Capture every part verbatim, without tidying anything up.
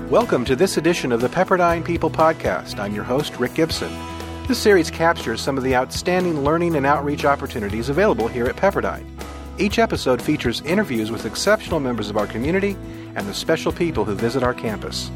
Welcome to this edition of the Pepperdine People Podcast. I'm your host, Rick Gibson. This series captures some of the outstanding learning and outreach opportunities available here at Pepperdine. Each episode features interviews with exceptional members of our community and the special people who visit our campus.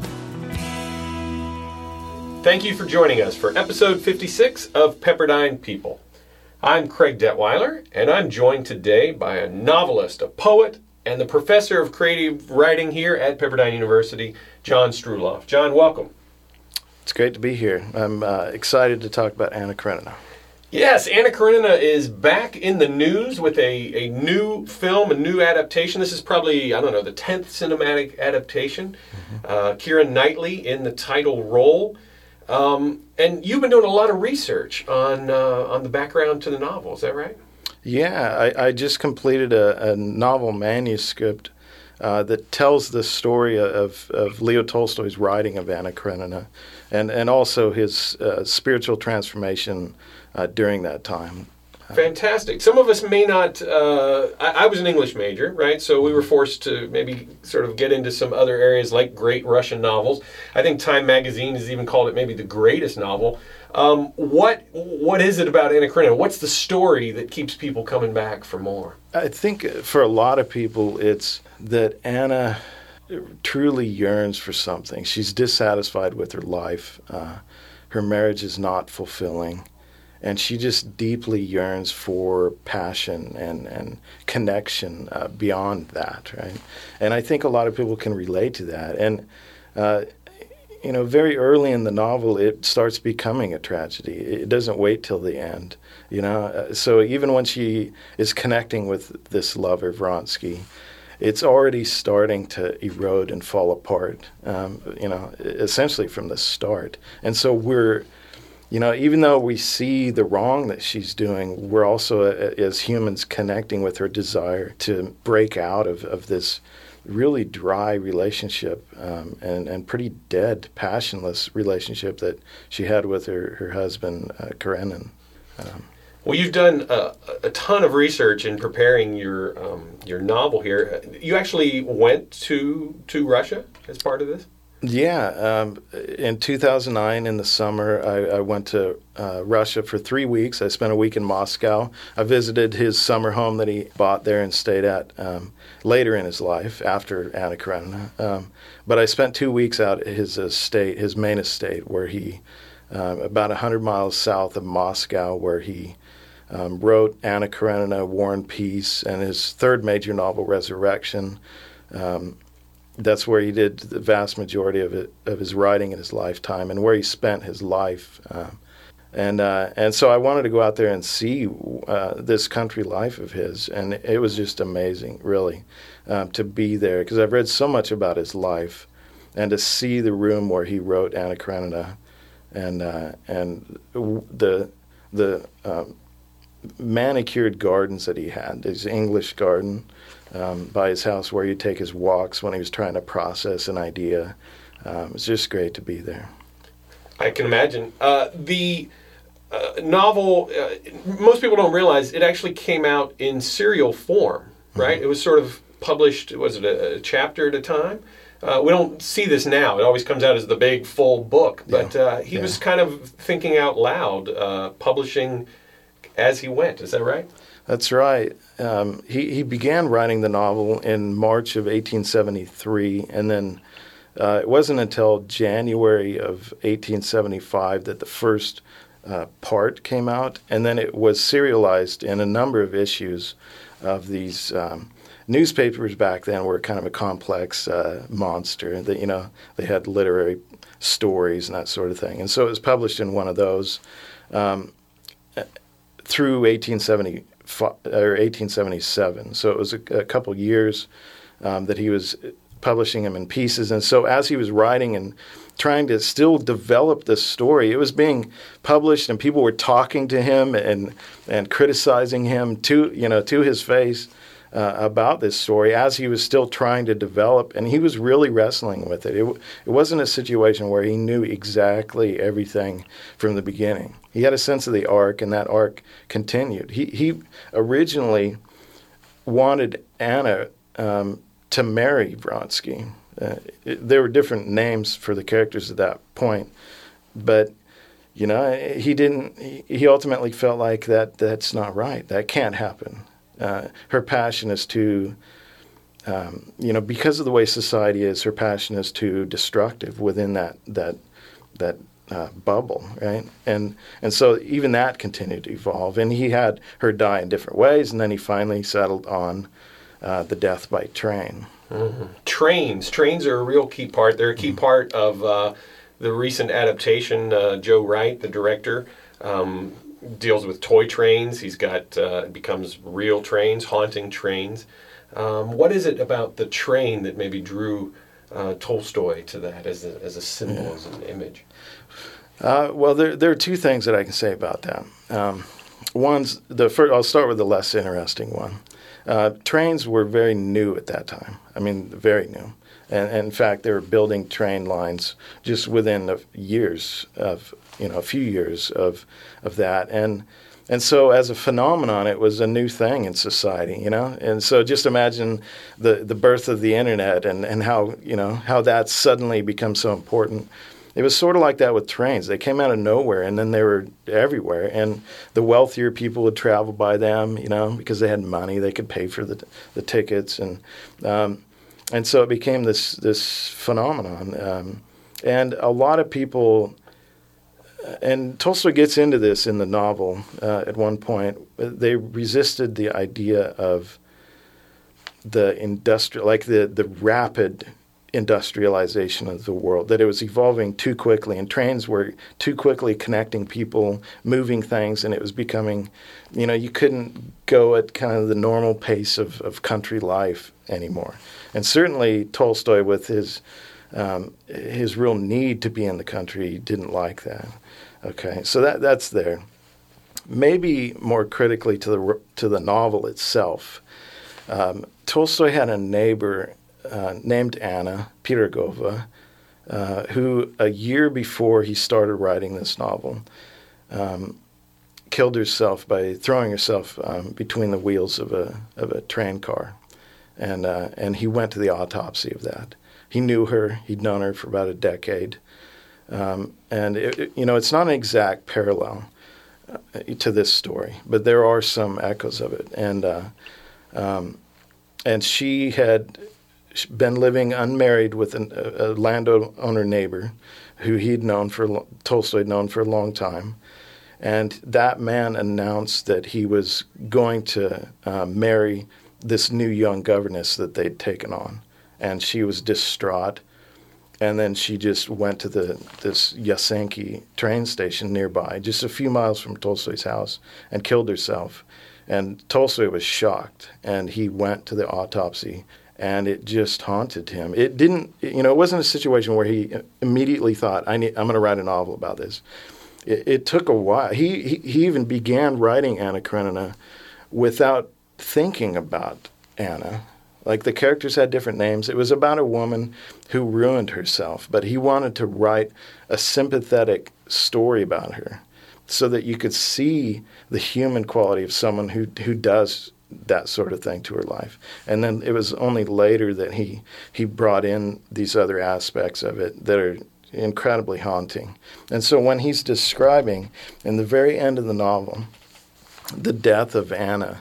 Thank you for joining us for episode fifty-six of Pepperdine People. I'm Craig Detweiler, and I'm joined today by a novelist, a poet, and the professor of creative writing here at Pepperdine University, John Struloff. John, welcome. It's great to be here. I'm uh, excited to talk about Anna Karenina. Yes, Anna Karenina is back in the news with a, a new film, a new adaptation. This is probably, I don't know, the tenth cinematic adaptation. Mm-hmm. Uh, Keira Knightley in the title role. Um, and you've been doing a lot of research on uh, on the background to the novel, is that right? Yeah, I, I just completed a, a novel manuscript uh, that tells the story of, of Leo Tolstoy's writing of Anna Karenina and, and also his uh, spiritual transformation uh, during that time. Fantastic. Some of us may not, uh, I, I was an English major, right? So we were forced to maybe sort of get into some other areas like great Russian novels. I think Time Magazine has even called it maybe the greatest novel. Um, what What is it about Anna Karenina? What's the story that keeps people coming back for more? I think for a lot of people it's that Anna truly yearns for something. She's dissatisfied with her life. Uh, her marriage is not fulfilling. And she just deeply yearns for passion and, and connection uh, beyond that, right? And I think a lot of people can relate to that. And, uh, you know, very early in the novel, it starts becoming a tragedy. It doesn't wait till the end, you know? Uh, so even when she is connecting with this lover, Vronsky, it's already starting to erode and fall apart, um, you know, essentially from the start. And so we're... You know, even though we see the wrong that she's doing, we're also, uh, as humans, connecting with her desire to break out of, of this really dry relationship um, and, and pretty dead, passionless relationship that she had with her, her husband, uh, Karenin. Um, well, you've done a, a ton of research in preparing your um, your novel here. You actually went to to Russia as part of this? Yeah, um, in two thousand nine, in the summer, I, I went to uh, Russia for three weeks. I spent a week in Moscow. I visited his summer home that he bought there and stayed at um, later in his life, after Anna Karenina. Um, but I spent two weeks out at his estate, his main estate, where he, uh, about one hundred miles south of Moscow, where he um, wrote Anna Karenina, War and Peace, and his third major novel, Resurrection. Um, That's where he did the vast majority of it, of his writing in his lifetime, and where he spent his life. Um, and uh, and so I wanted to go out there and see uh, this country life of his, and it was just amazing, really, um, to be there, because I've read so much about his life, and to see the room where he wrote Anna Karenina, and uh, and the the um, manicured gardens that he had, his English garden. Um, by his house where he'd take his walks when he was trying to process an idea. Um, it was just great to be there. I can imagine. Uh, the uh, novel, uh, most people don't realize, it actually came out in serial form, right? Mm-hmm. It was sort of published, was it a, a chapter at a time? Uh, we don't see this now. It always comes out as the big, full book. But uh, he yeah. was kind of thinking out loud, uh, publishing as he went. Is that right? That's right. Um, he, he began writing the novel in March of eighteen seventy-three, and then uh, it wasn't until January of eighteen seventy-five that the first uh, part came out, and then it was serialized in a number of issues of these um, newspapers. Back then were kind of a complex uh, monster. That, you know, they had literary stories and that sort of thing, and so it was published in one of those um, through eighteen seventy. Or eighteen seventy-seven. So it was a, a couple years um, that he was publishing them in pieces. And so as he was writing and trying to still develop this story, it was being published, and people were talking to him and and criticizing him to you know to his face uh, about this story as he was still trying to develop. And he was really wrestling with it. It, it wasn't a situation where he knew exactly everything from the beginning. He had a sense of the arc, and that arc continued. He he originally wanted Anna um, to marry Vronsky, Uh, it, there were different names for the characters at that point, but you know, he didn't. He ultimately felt like that. That's not right. That can't happen. Uh, her passion is too, um, you know, because of the way society is. Her passion is too destructive within that that that uh, bubble, right? And and so even that continued to evolve. And he had her die in different ways, and then he finally settled on uh, the death by train. Mm-hmm. Trains. Trains are a real key part. They're a key mm-hmm. part of uh, the recent adaptation. Uh, Joe Wright, the director, um, deals with toy trains. He's got, uh, it becomes real trains, haunting trains. Um, what is it about the train that maybe drew uh, Tolstoy to that as a, as a symbol, yeah. as an image? Uh, well, there there are two things that I can say about that. Um, one's the first. I'll start with the less interesting one. Uh, trains were very new at that time. I mean, very new. And, and in fact, they were building train lines just within the years of, you know, a few years of of that. And and so as a phenomenon, it was a new thing in society, you know. And so just imagine the, the birth of the internet and, and how, you know, how that suddenly becomes so important. It was sort of like that with trains. They came out of nowhere, and then they were everywhere. And the wealthier people would travel by them, you know, because they had money. They could pay for the the tickets, and um, and so it became this this phenomenon. Um, and a lot of people, and Tolstoy gets into this in the novel uh, at one point. They resisted the idea of the industrial, like the the rapid industrialization of the world, that it was evolving too quickly, and trains were too quickly connecting people, moving things, and it was becoming, you know, you couldn't go at kind of the normal pace of, of country life anymore. And certainly Tolstoy, with his um, his real need to be in the country, didn't like that. Okay, so that that's there. Maybe more critically to the to the novel itself, um, Tolstoy had a neighbor Uh, named Anna Pirogova, uh, who a year before he started writing this novel, um, killed herself by throwing herself um, between the wheels of a of a train car, and uh, and he went to the autopsy of that. He knew her; he'd known her for about a decade, um, and it, it, you know, it's not an exact parallel uh, to this story, but there are some echoes of it, and uh, um, and she had been living unmarried with an, a, a landowner neighbor who he'd known for, Tolstoy had known for a long time. And that man announced that he was going to uh, marry this new young governess that they'd taken on. And she was distraught. And then she just went to the this Yasenki train station nearby, just a few miles from Tolstoy's house, and killed herself. And Tolstoy was shocked, and he went to the autopsy. And it just haunted him. It didn't, you know, it wasn't a situation where he immediately thought, I need, I'm going to write a novel about this. It, it took a while. He, he he even began writing Anna Karenina without thinking about Anna. Like, the characters had different names. It was about a woman who ruined herself, but he wanted to write a sympathetic story about her so that you could see the human quality of someone who who does that sort of thing to her life. And then it was only later that he he brought in these other aspects of it that are incredibly haunting. And so when he's describing, in the very end of the novel, the death of Anna,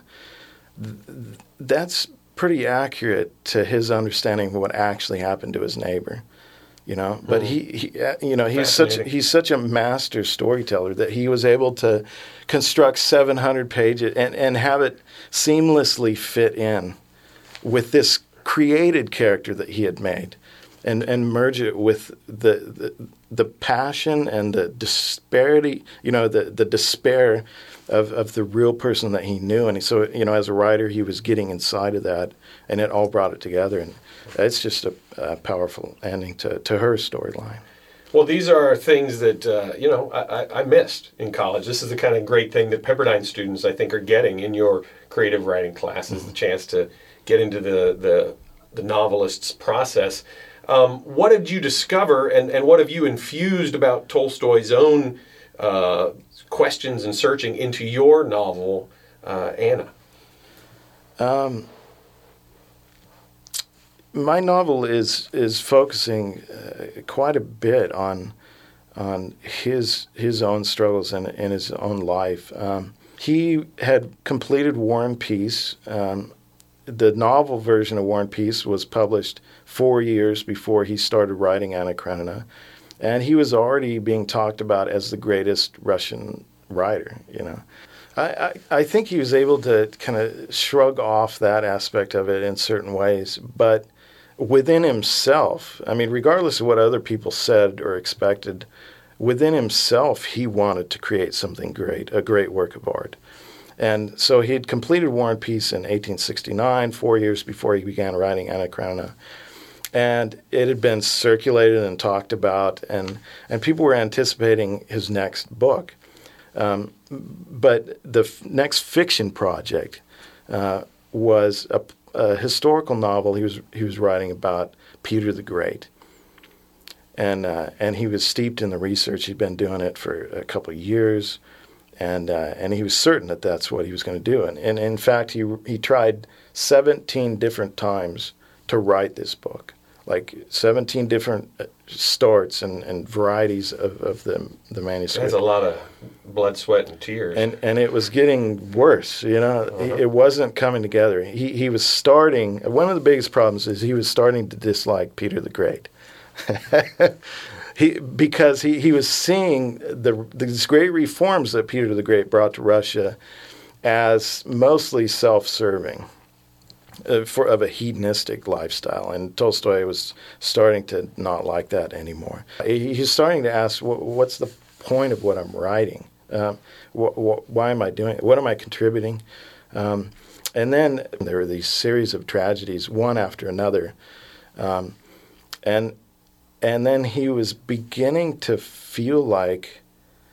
th- that's pretty accurate to his understanding of what actually happened to his neighbor. You know, but mm. he, he, you know, he's such he's such a master storyteller that he was able to construct seven hundred pages and, and have it seamlessly fit in with this created character that he had made, and, and merge it with the, the the passion and the disparity, you know, the the despair of, of the real person that he knew. And so, you know, as a writer, he was getting inside of that, and it all brought it together. And it's just a, a powerful ending to, to her storyline. Well, these are things that, uh, you know, I, I missed in college. This is the kind of great thing that Pepperdine students, I think, are getting in your creative writing classes, mm-hmm. the chance to get into the, the, the novelist's process. Um, what did you discover, and, and what have you infused about Tolstoy's own uh, questions and searching into your novel, uh, Anna? Um. my novel is is focusing uh, quite a bit on on his his own struggles in, in his own life. Um, he had completed War and Peace. Um, the novel version of War and Peace was published four years before he started writing Anna Karenina, and he was already being talked about as the greatest Russian writer. You know, I I, I think he was able to kind of shrug off that aspect of it in certain ways, but within himself, I mean, regardless of what other people said or expected, within himself, he wanted to create something great, a great work of art. And so he had completed War and Peace in eighteen sixty-nine, four years before he began writing Anna Karenina. And it had been circulated and talked about, and, and people were anticipating his next book. Um, but the f- next fiction project uh, was a, a historical novel he was he was writing about Peter the Great. And uh, and he was steeped in the research. He'd been doing it for a couple of years, and uh, and he was certain that that's what he was going to do. And, and in fact, he he tried seventeen different times to write this book, like seventeen different starts and, and varieties of, of the the manuscript. That's a lot of blood, sweat, and tears. And and it was getting worse. You know, uh-huh. it, it wasn't coming together. He he was starting. One of the biggest problems is he was starting to dislike Peter the Great. he because he, he was seeing the these great reforms that Peter the Great brought to Russia as mostly self-serving, uh, for of a hedonistic lifestyle, and Tolstoy was starting to not like that anymore. He, he's starting to ask, what's the point of what I'm writing? Um, wh- wh- why am I doing it? What am I contributing? Um, and then there were these series of tragedies, one after another, um, and And then he was beginning to feel like,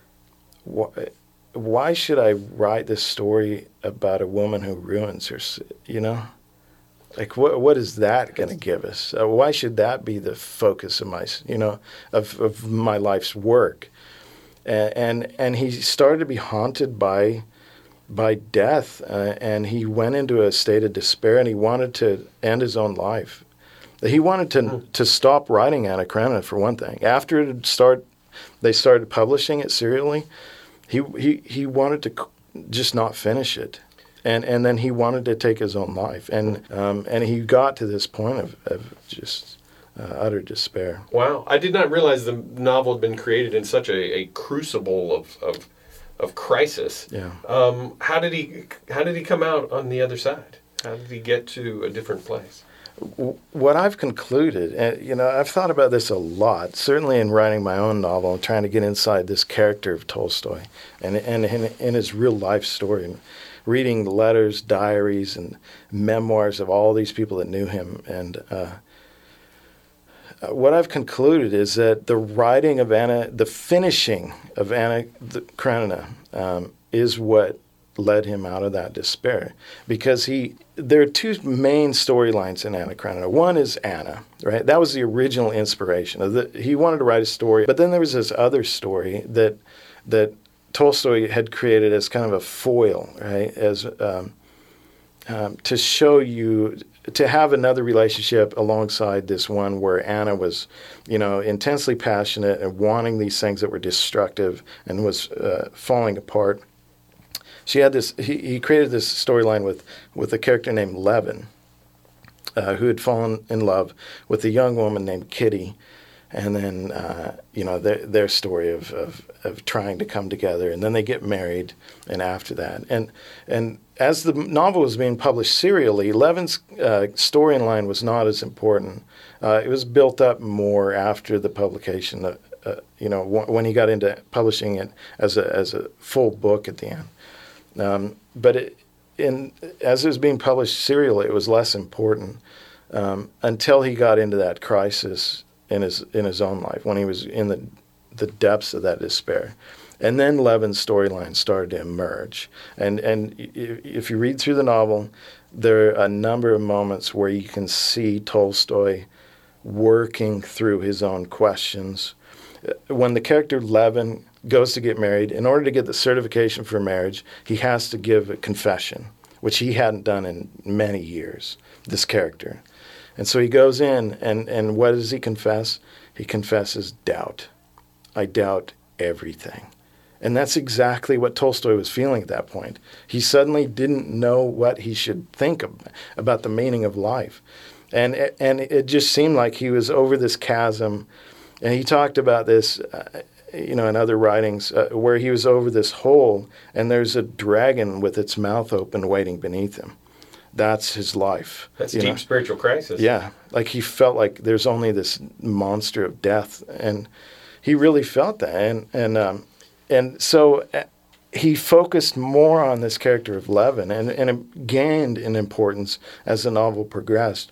wh- why should I write this story about a woman who ruins her, you know? Like, what what is that going to give us? Uh, why should that be the focus of my, you know, of, of my life's work? And, and and he started to be haunted by by death, uh, and he went into a state of despair, and he wanted to end his own life. He wanted to mm. to stop writing Anna Karenina, for one thing. After it start, they started publishing it serially, he he he wanted to just not finish it, and and then he wanted to take his own life, and um, and he got to this point of, of just uh, utter despair. Wow, I did not realize the novel had been created in such a, a crucible of, of of crisis. Yeah. Um, how did he how did he come out on the other side? How did he get to a different place? What I've concluded, and you know, I've thought about this a lot, certainly in writing my own novel and trying to get inside this character of Tolstoy and and in, in his real life story, and reading the letters, diaries, and memoirs of all these people that knew him. And uh, what I've concluded is that the writing of Anna, the finishing of Anna Karenina, um, is what led him out of that despair, because he there are two main storylines in Anna Karenina. One is Anna, right? That was the original inspiration of the, he wanted to write a story, but then there was this other story that that Tolstoy had created as kind of a foil, right? As um, um, to show you, to have another relationship alongside this one where Anna was, you know, intensely passionate and wanting these things that were destructive and was uh, falling apart. She had this. He, he created this storyline with, with a character named Levin, uh, who had fallen in love with a young woman named Kitty, and then uh, you know their their story of, of of trying to come together, and then they get married, and after that, and and as the novel was being published serially, Levin's uh, storyline was not as important. Uh, it was built up more after the publication. Uh, uh, you know, w- when he got into publishing it as a as a full book at the end. Um, but it, in, as it was being published serially, it was less important um, until he got into that crisis in his in his own life, when he was in the the depths of that despair. And then Levin's storyline started to emerge. And and if you read through the novel, there are a number of moments where you can see Tolstoy working through his own questions. When the character Levin goes to get married, in order to get the certification for marriage, he has to give a confession, which he hadn't done in many years, this character. And so he goes in, and, and what does he confess? He confesses doubt. I doubt everything. And that's exactly what Tolstoy was feeling at that point. He suddenly didn't know what he should think of, about the meaning of life. And, and it just seemed like he was over this chasm. And he talked about this, uh, you know, in other writings, uh, where he was over this hole, and there's a dragon with its mouth open waiting beneath him. That's his life. That's you deep know? spiritual crisis. Yeah, like he felt like there's only this monster of death, and he really felt that. And and um, and so uh, he focused more on this character of Levin, and, and it gained in importance as the novel progressed,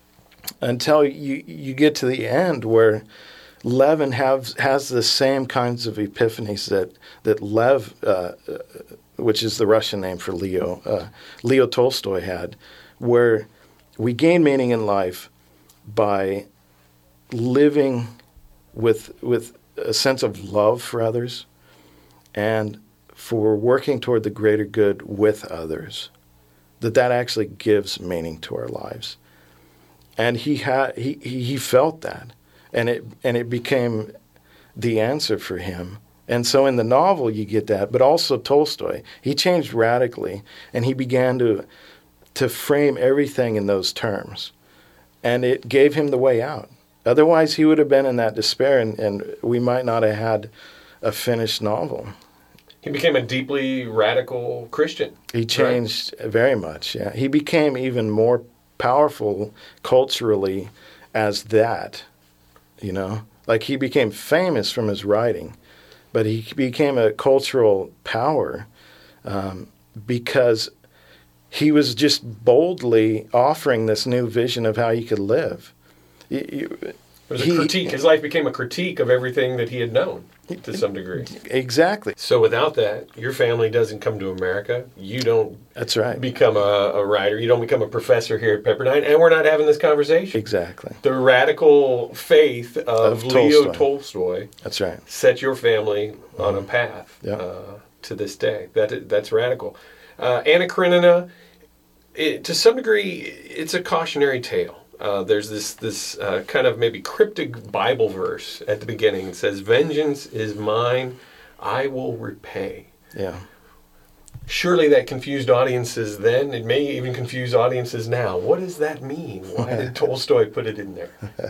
until you you get to the end where Levin has has the same kinds of epiphanies that that Lev, uh, which is the Russian name for Leo, uh, Leo Tolstoy had, where we gain meaning in life by living with with a sense of love for others, and for working toward the greater good with others. That that actually gives meaning to our lives, and he had he he felt that. And it and it became the answer for him. And so in the novel you get that, but also Tolstoy. He changed radically, and he began to to frame everything in those terms. And it gave him the way out. Otherwise he would have been in that despair, and, and we might not have had a finished novel. He became a deeply radical Christian. He changed right? very much, yeah. He became even more powerful culturally as that. You know, like he became famous from his writing, but he became a cultural power um, because he was just boldly offering this new vision of how he could live. He, it was a he, critique. His life became a critique of everything that he had known to some degree. Exactly. So without that, your family doesn't come to America. You don't That's right. become a, a writer. You don't become a professor here at Pepperdine, and we're not having this conversation. Exactly. The radical faith of, of Leo Tolstoy. Tolstoy That's right. set your family on a path yeah. uh, to this day. That That's radical. Uh, Anna Karenina, it, to some degree, it's a cautionary tale. Uh, there's this this uh, kind of maybe cryptic Bible verse at the beginning. It says, "Vengeance is mine, I will repay." Yeah. Surely that confused audiences then. It may even confuse audiences now. What does that mean? Why did Tolstoy put it in there?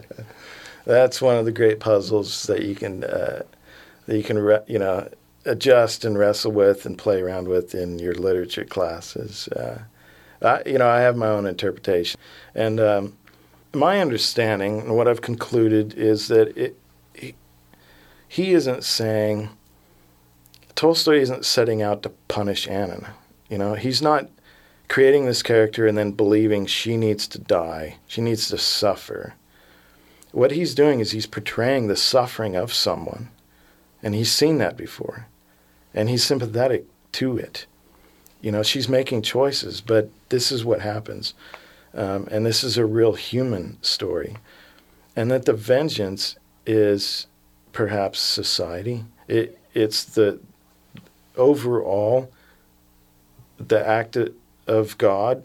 That's one of the great puzzles that you can uh, that you can re- you know adjust and wrestle with and play around with in your literature classes. Uh, I, you know, I have my own interpretation, and. Um, My understanding, and what I've concluded, is that it, he, he isn't saying, Tolstoy isn't setting out to punish Anna. You know, he's not creating this character and then believing she needs to die, she needs to suffer. What he's doing is he's portraying the suffering of someone, and he's seen that before, and he's sympathetic to it. You know, she's making choices, but this is what happens. Um, and this is a real human story. And that the vengeance is perhaps society. It, it's the overall, the act of God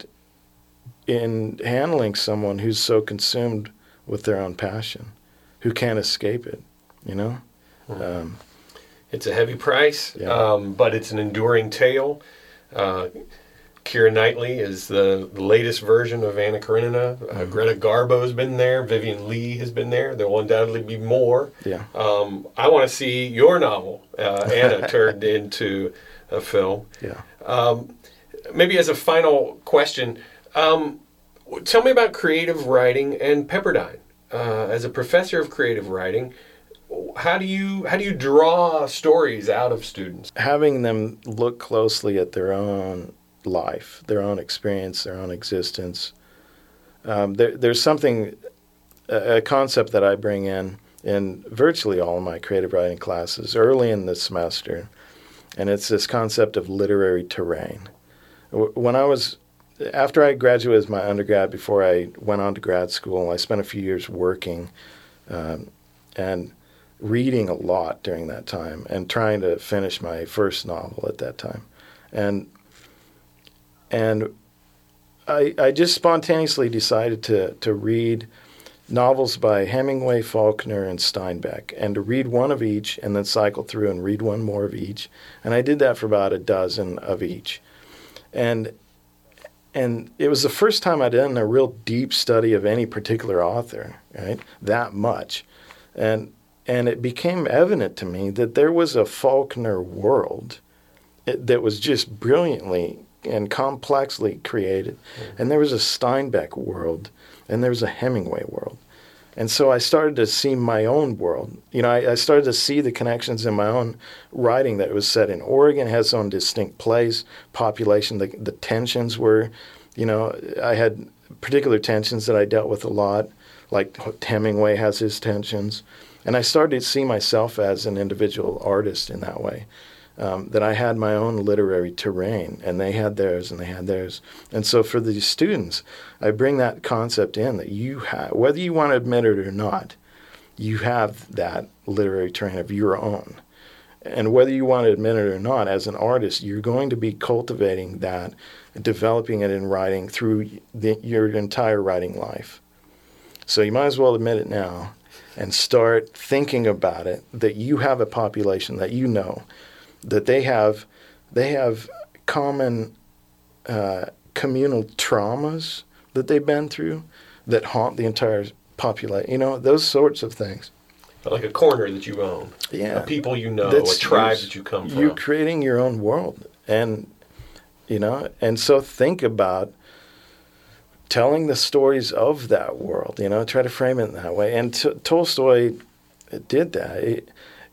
in handling someone who's so consumed with their own passion, who can't escape it, you know? Mm-hmm. Um, it's a heavy price, yeah. um, but it's an enduring tale. Uh, Keira Knightley is the, the latest version of Anna Karenina. Uh, mm-hmm. Greta Garbo's been there. Vivian Lee has been there. There will undoubtedly be more. Yeah. Um, I want to see your novel, uh, Anna, turned into a film. Yeah. Um, maybe as a final question, um, tell me about creative writing and Pepperdine. Uh, as a professor of creative writing, how do you how do you draw stories out of students? Having them look closely at their own life, their own experience, their own existence. Um, there, there's something, a, a concept that I bring in in virtually all of my creative writing classes early in the semester, and it's this concept of literary terrain. When I was, after I graduated as my undergrad, before I went on to grad school, I spent a few years working um, and reading a lot during that time and trying to finish my first novel at that time. And And I, I just spontaneously decided to, to read novels by Hemingway, Faulkner, and Steinbeck, and to read one of each and then cycle through and read one more of each. And I did that for about a dozen of each. And and it was the first time I'd done a real deep study of any particular author, right? That much. And and it became evident to me that there was a Faulkner world that was just brilliantly and complexly created. Mm-hmm. And there was a Steinbeck world, and there was a Hemingway world. And so I started to see my own world. You know, I, I started to see the connections in my own writing that it was set in Oregon, has its own distinct place, population, the, the tensions were, you know, I had particular tensions that I dealt with a lot, like Hemingway has his tensions. And I started to see myself as an individual artist in that way. Um, that I had my own literary terrain, and they had theirs, and they had theirs. And so for the students, I bring that concept in that you have, whether you want to admit it or not, you have that literary terrain of your own. And whether you want to admit it or not, as an artist, you're going to be cultivating that, developing it in writing through the, your entire writing life. So you might as well admit it now and start thinking about it, that you have a population that you know, that they have they have common uh, communal traumas that they've been through that haunt the entire population. You know, those sorts of things. Like a corner that you own. Yeah. A people you know, That's, a tribe that you come from. You're creating your own world. And, you know, and so think about telling the stories of that world, you know, try to frame it in that way. And T- Tolstoy did that. It,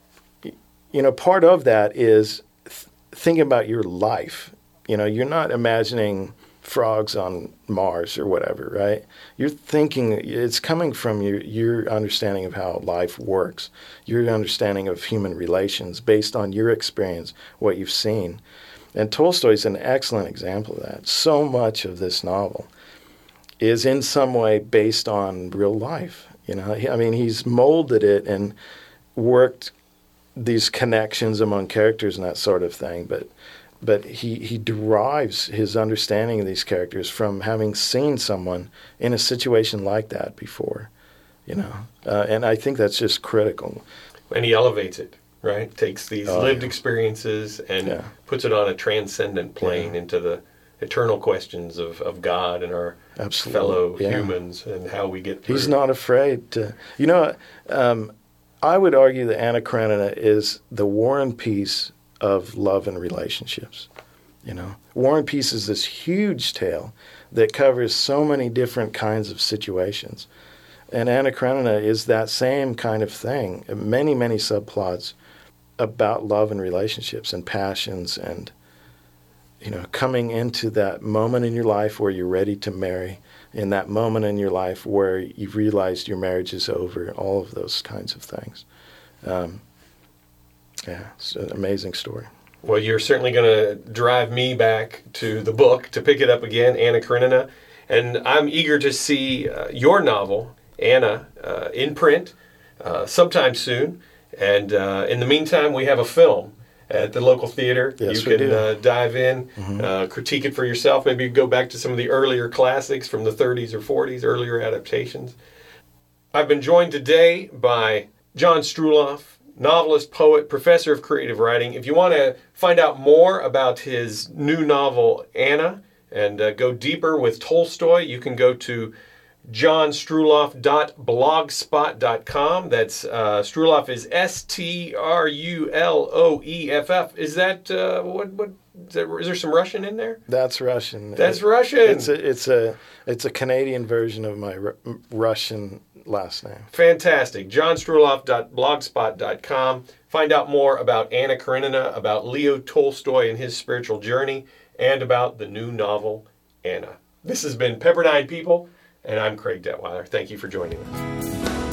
You know, part of that is th- thinking about your life. You know, you're not imagining frogs on Mars or whatever, right? You're thinking, it's coming from your, your understanding of how life works, your understanding of human relations based on your experience, what you've seen. And Tolstoy's an excellent example of that. So much of this novel is in some way based on real life. You know, I mean, he's molded it and worked these connections among characters and that sort of thing, but but he, he derives his understanding of these characters from having seen someone in a situation like that before, you know, uh, and I think that's just critical. And he elevates it, right? Takes these oh, lived yeah. experiences and yeah. puts it on a transcendent plane yeah. into the eternal questions of, of God and our Absolutely. fellow yeah. humans and how we get through. He's not afraid to, you know, um, I would argue that Anna Karenina is the War and Peace of love and relationships. You know, War and Peace is this huge tale that covers so many different kinds of situations. And Anna Karenina is that same kind of thing. Many, many subplots about love and relationships and passions and, you know, coming into that moment in your life where you're ready to marry, in that moment in your life where you've realized your marriage is over, all of those kinds of things. Um, yeah, it's an amazing story. Well, you're certainly going to drive me back to the book to pick it up again, Anna Karenina. And I'm eager to see uh, your novel, Anna, uh, in print uh, sometime soon. And uh, in the meantime, we have a film at the local theater. Yes, you we can do. uh, dive in, Mm-hmm. uh, critique it for yourself. Maybe you go back to some of the earlier classics from the thirties or forties, earlier adaptations. I've been joined today by John Struloff, novelist, poet, professor of creative writing. If you want to find out more about his new novel, Anna, and uh, go deeper with Tolstoy, you can go to john struloff dot blogspot dot com. That's uh, Struloff is S T R U L O E F F. Is that uh, what? What is, that, is there some Russian in there? That's Russian. That's it, Russian. It's a it's a it's a Canadian version of my Ru- Russian last name. Fantastic. john struloff dot blogspot dot com. Find out more about Anna Karenina, about Leo Tolstoy and his spiritual journey, and about the new novel, Anna. This has been Pepperdine People, and I'm Craig Detweiler. Thank you for joining us.